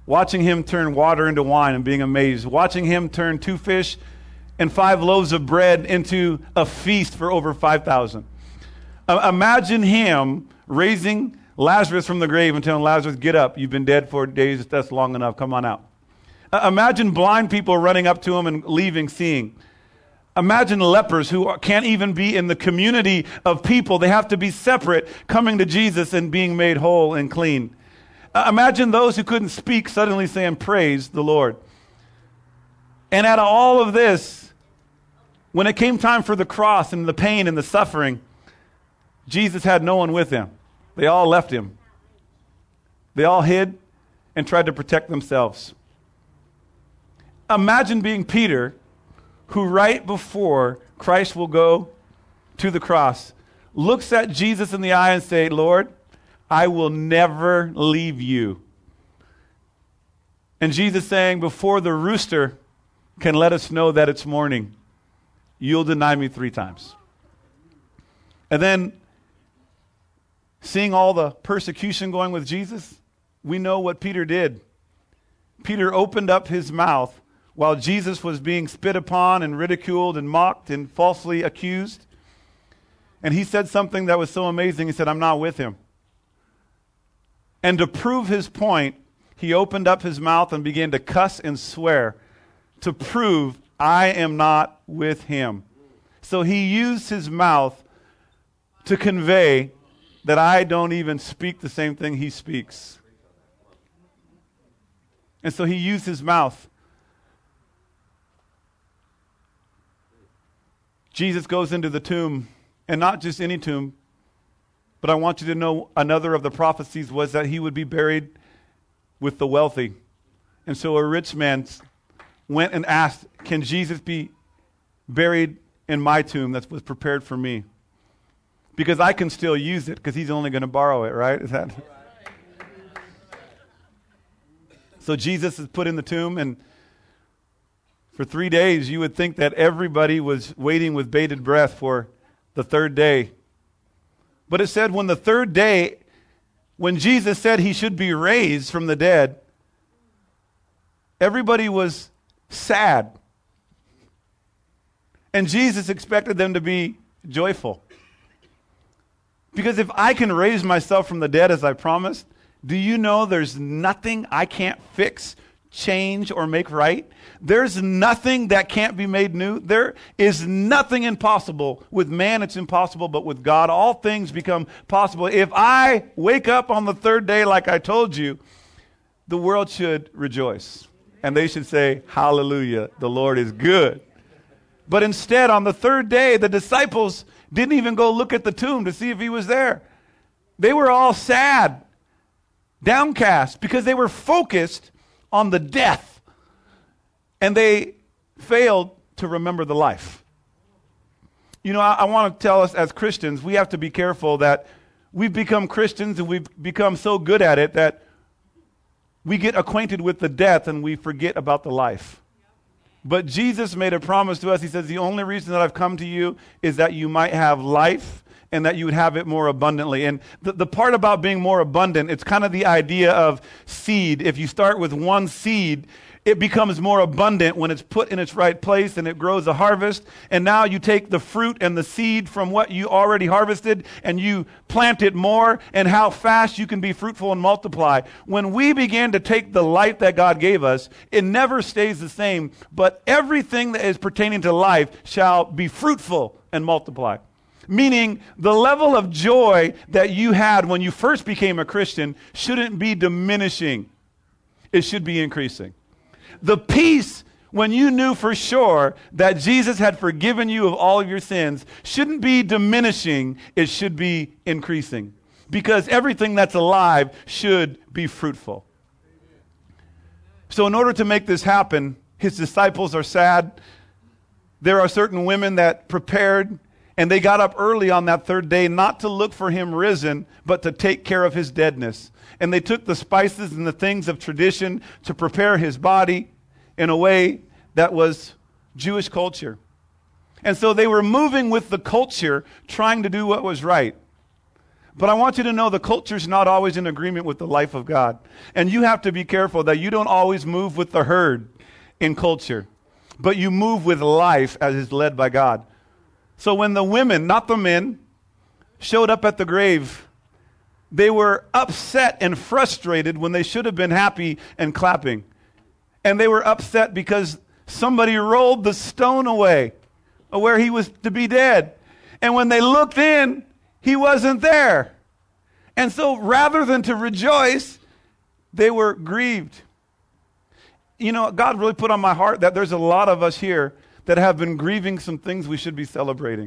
watching him turn water into wine and being amazed, watching him turn 2 fish and 5 loaves of bread into a feast for over 5,000. Imagine him raising Lazarus from the grave and telling Lazarus, get up, you've been dead 4 days, that's long enough, come on out. Imagine blind people running up to him and leaving, seeing. Imagine lepers who can't even be in the community of people. They have to be separate, coming to Jesus and being made whole and clean. Imagine those who couldn't speak suddenly saying, praise the Lord. And out of all of this, when it came time for the cross and the pain and the suffering, Jesus had no one with him. They all left him. They all hid and tried to protect themselves. Imagine being Peter, who right before Christ will go to the cross, looks at Jesus in the eye and say, Lord, I will never leave you. And Jesus saying, before the rooster can let us know that it's morning, you'll deny me 3 times. And then seeing all the persecution going with Jesus, we know what Peter did. Peter opened up his mouth while Jesus was being spit upon and ridiculed and mocked and falsely accused. And he said something that was so amazing. He said, I'm not with him. And to prove his point, he opened up his mouth and began to cuss and swear to prove I am not with him. So he used his mouth to convey that I don't even speak the same thing he speaks. And so he used his mouth. Jesus goes into the tomb, and not just any tomb, but I want you to know another of the prophecies was that he would be buried with the wealthy. And so a rich man went and asked, can Jesus be buried in my tomb that was prepared for me? Because I can still use it, because he's only going to borrow it, right? Is that? So Jesus is put in the tomb, and for 3 days, you would think that everybody was waiting with bated breath for the 3rd day. But it said when the 3rd day, when Jesus said he should be raised from the dead, everybody was sad. And Jesus expected them to be joyful. Because if I can raise myself from the dead as I promised, do you know there's nothing I can't fix, change, or make right? There's nothing that can't be made new. There is nothing impossible. With man it's impossible, but with God all things become possible. If I wake up on the 3rd day like I told you, the world should rejoice. And they should say, hallelujah, the Lord is good. But instead, on the 3rd day, the disciples didn't even go look at the tomb to see if he was there. They were all sad, downcast, because they were focused on the death. And they failed to remember the life. You know, I want to tell us as Christians, we have to be careful that we've become Christians and we've become so good at it that we get acquainted with the death and we forget about the life. But Jesus made a promise to us. He says, the only reason that I've come to you is that you might have life and that you would have it more abundantly. And the part about being more abundant, it's kind of the idea of seed. If you start with one seed, it becomes more abundant when it's put in its right place and it grows a harvest. And now you take the fruit and the seed from what you already harvested and you plant it more, and how fast you can be fruitful and multiply. When we begin to take the life that God gave us, it never stays the same, but everything that is pertaining to life shall be fruitful and multiply. Meaning the level of joy that you had when you first became a Christian shouldn't be diminishing. It should be increasing. The peace when you knew for sure that Jesus had forgiven you of all of your sins shouldn't be diminishing. It should be increasing. Because everything that's alive should be fruitful. So in order to make this happen, his disciples are sad. There are certain women that prepared, and they got up early on that 3rd day, not to look for him risen, but to take care of his deadness. And they took the spices and the things of tradition to prepare his body in a way that was Jewish culture. And so they were moving with the culture, trying to do what was right. But I want you to know the culture's not always in agreement with the life of God. And you have to be careful that you don't always move with the herd in culture, but you move with life as is led by God. So when the women, not the men, showed up at the grave, they were upset and frustrated when they should have been happy and clapping. And they were upset because somebody rolled the stone away where he was to be dead. And when they looked in, he wasn't there. And so rather than to rejoice, they were grieved. You know, God really put on my heart that there's a lot of us here that have been grieving some things we should be celebrating.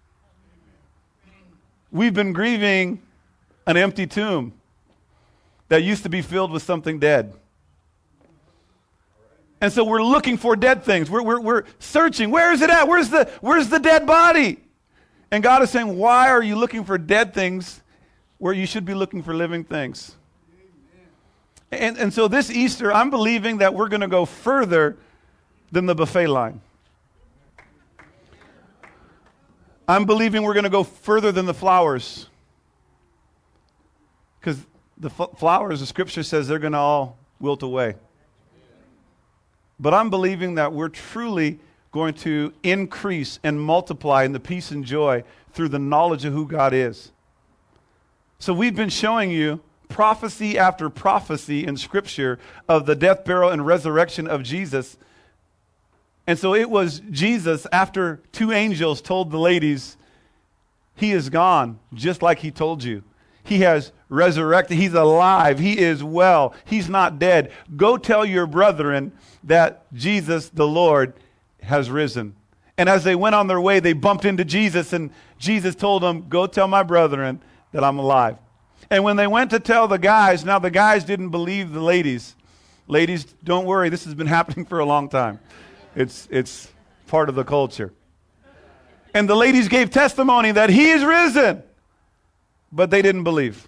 We've been grieving an empty tomb that used to be filled with something dead. And so we're looking for dead things. We're searching. Where is it at? Where's the dead body? And God is saying, why are you looking for dead things where you should be looking for living things? And so this Easter, I'm believing that we're going to go further than the buffet line. I'm believing we're going to go further than the flowers. Because the flowers, the scripture says they're going to all wilt away. But I'm believing that we're truly going to increase and multiply in the peace and joy through the knowledge of who God is. So we've been showing you prophecy after prophecy in Scripture of the death, burial, and resurrection of Jesus. And so it was Jesus, after two angels told the ladies, he is gone, just like he told you. He has resurrected. He's alive. He is well. He's not dead. Go tell your brethren that Jesus, the Lord, has risen. And as they went on their way, they bumped into Jesus, and Jesus told them, go tell my brethren that I'm alive. And when they went to tell the guys, now the guys didn't believe the ladies. Ladies, don't worry. This has been happening for a long time. It's part of the culture. And the ladies gave testimony that he is risen. But they didn't believe.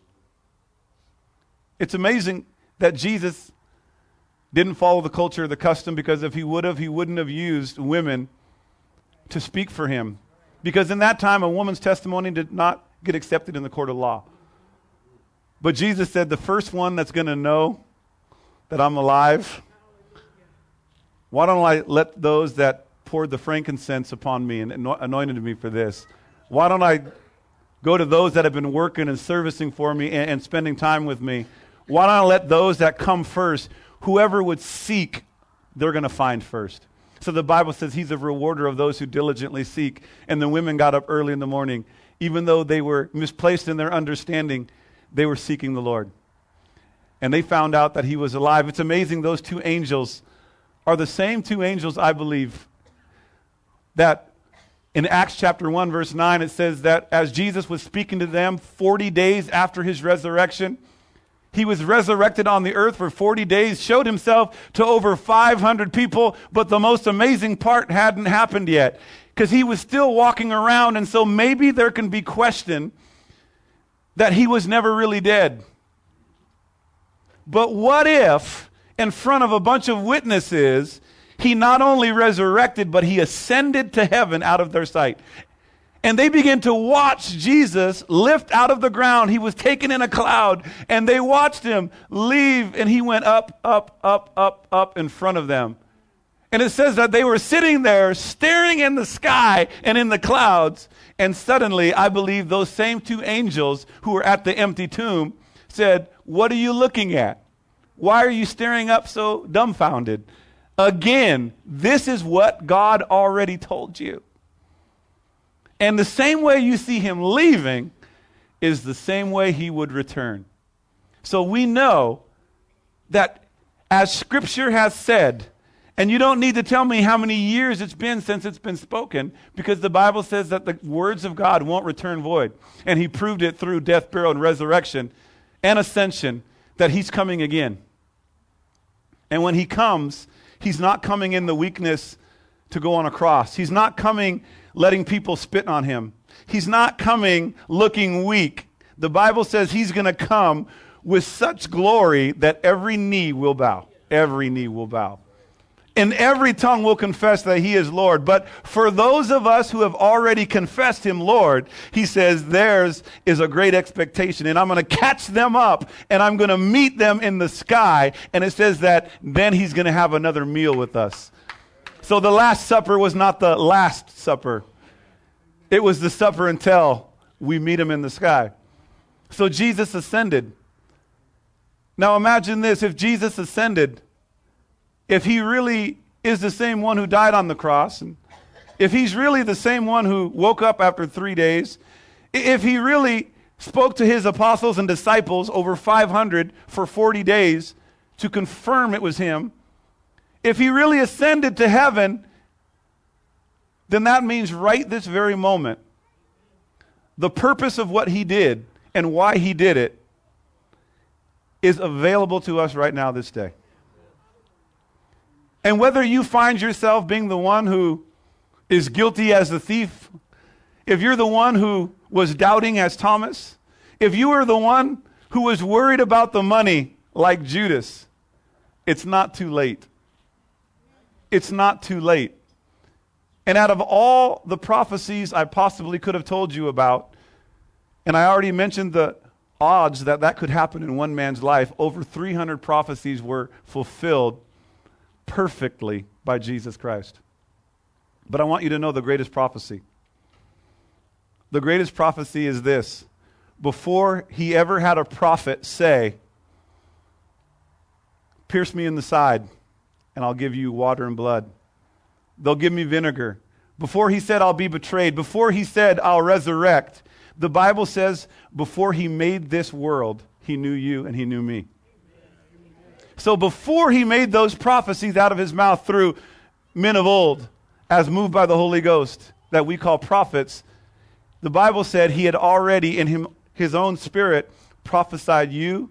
It's amazing that Jesus didn't follow the culture or the custom, because if he would have, he wouldn't have used women to speak for him. Because in that time, a woman's testimony did not get accepted in the court of law. But Jesus said, the first one that's going to know that I'm alive, why don't I let those that poured the frankincense upon me and anointed me for this, why don't I go to those that have been working and servicing for me and spending time with me? Why don't I let those that come first, whoever would seek, they're going to find first. So the Bible says he's a rewarder of those who diligently seek. And the women got up early in the morning. Even though they were misplaced in their understanding, they were seeking the Lord. And they found out that he was alive. It's amazing, those two angels are the same two angels, I believe, that in Acts chapter 1, verse 9, it says that as Jesus was speaking to them 40 days after his resurrection, he was resurrected on the earth for 40 days, showed himself to over 500 people, but the most amazing part hadn't happened yet, because he was still walking around, and so maybe there can be question that he was never really dead. But what if, in front of a bunch of witnesses, he not only resurrected, but he ascended to heaven out of their sight? And they began to watch Jesus lift out of the ground. He was taken in a cloud, and they watched him leave, and he went up, up, up, up, up in front of them. And it says that they were sitting there staring in the sky and in the clouds, and suddenly, I believe those same two angels who were at the empty tomb said, "What are you looking at? Why are you staring up so dumbfounded?" Again, this is what God already told you. And the same way you see him leaving is the same way he would return. So we know that as Scripture has said, and you don't need to tell me how many years it's been since it's been spoken, because the Bible says that the words of God won't return void. And he proved it through death, burial, and resurrection and ascension that he's coming again. And when he comes, he's not coming in the weakness to go on a cross. He's not coming letting people spit on him. He's not coming looking weak. The Bible says he's going to come with such glory that every knee will bow. Every knee will bow. And every tongue will confess that he is Lord. But for those of us who have already confessed him Lord, he says theirs is a great expectation. And I'm going to catch them up and I'm going to meet them in the sky. And it says that then he's going to have another meal with us. So the Last Supper was not the last supper. It was the supper until we meet him in the sky. So Jesus ascended. Now imagine this, if Jesus ascended, if he really is the same one who died on the cross, and if he's really the same one who woke up after 3 days, if he really spoke to his apostles and disciples, over 500 for 40 days, to confirm it was him, if he really ascended to heaven, then that means right this very moment, the purpose of what he did and why he did it is available to us right now this day. And whether you find yourself being the one who is guilty as the thief, if you're the one who was doubting as Thomas, if you were the one who was worried about the money like Judas, it's not too late. It's not too late. And out of all the prophecies I possibly could have told you about, and I already mentioned the odds that that could happen in one man's life, over 300 prophecies were fulfilled perfectly by Jesus Christ. But I want you to know the greatest prophecy. The greatest prophecy is this. Before he ever had a prophet say, pierce me in the side, and I'll give you water and blood. They'll give me vinegar. Before he said, I'll be betrayed. Before he said, I'll resurrect. The Bible says, before he made this world, he knew you and he knew me. So before he made those prophecies out of his mouth through men of old, as moved by the Holy Ghost, that we call prophets, the Bible said he had already in his own spirit prophesied you.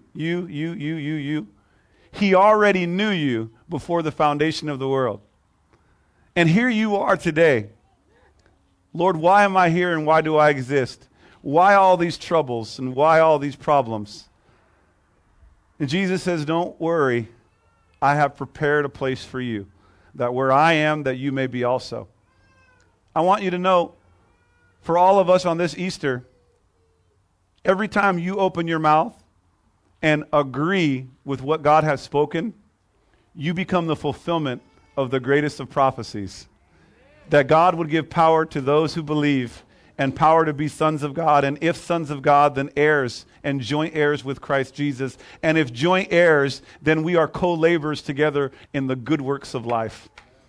He already knew you before the foundation of the world. And here you are today. Lord, why am I here and why do I exist? Why all these troubles and why all these problems? And Jesus says, don't worry, I have prepared a place for you, that where I am, that you may be also. I want you to know, for all of us on this Easter, every time you open your mouth and agree with what God has spoken, you become the fulfillment of the greatest of prophecies. That God would give power to those who believe and power to be sons of God. And if sons of God, then heirs and joint heirs with Christ Jesus. And if joint heirs, then we are co-laborers together in the good works of life.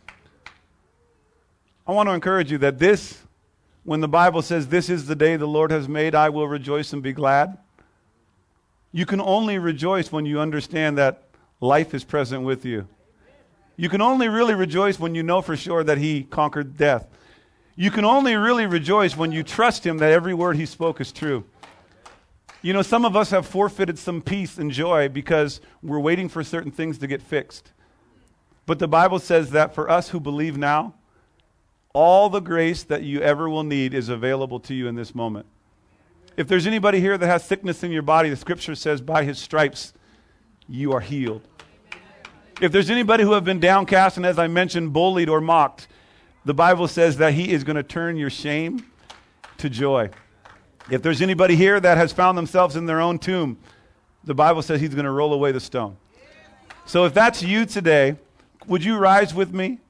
I want to encourage you that this, when the Bible says, this is the day the Lord has made, I will rejoice and be glad. You can only rejoice when you understand that life is present with you. You can only really rejoice when you know for sure that he conquered death. You can only really rejoice when you trust him that every word he spoke is true. You know, some of us have forfeited some peace and joy because we're waiting for certain things to get fixed. But the Bible says that for us who believe now, all the grace that you ever will need is available to you in this moment. If there's anybody here that has sickness in your body, the scripture says by his stripes you are healed. If there's anybody who have been downcast and, as I mentioned, bullied or mocked, the Bible says that he is going to turn your shame to joy. If there's anybody here that has found themselves in their own tomb, the Bible says he's going to roll away the stone. So if that's you today, would you rise with me